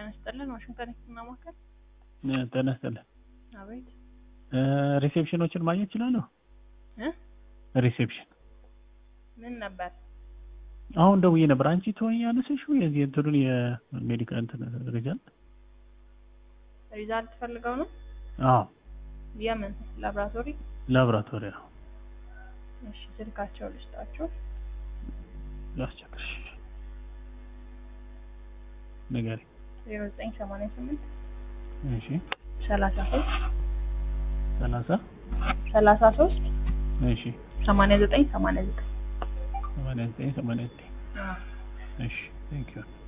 ተነስተልን ዋሽንግተን ማማከል ተነስተልን አቤት ሪሴፕሽኖችን ማግኘት ይችላል ሪሴፕሽን ምን ነበር አሁን ደውዬ ነበር አንቺ ተወኛለሽ የዚህ እንትኑን የሜዲካል እንትን ሪዛልት ፈልገው ነው አዎ የምን ላብራቶሪ እሺ ስልካቸው ልስጣችሁ ያስቸግርሽ ነገር 0988 እሺ 33 እሺ 89 እሺ ቴንክ ዩ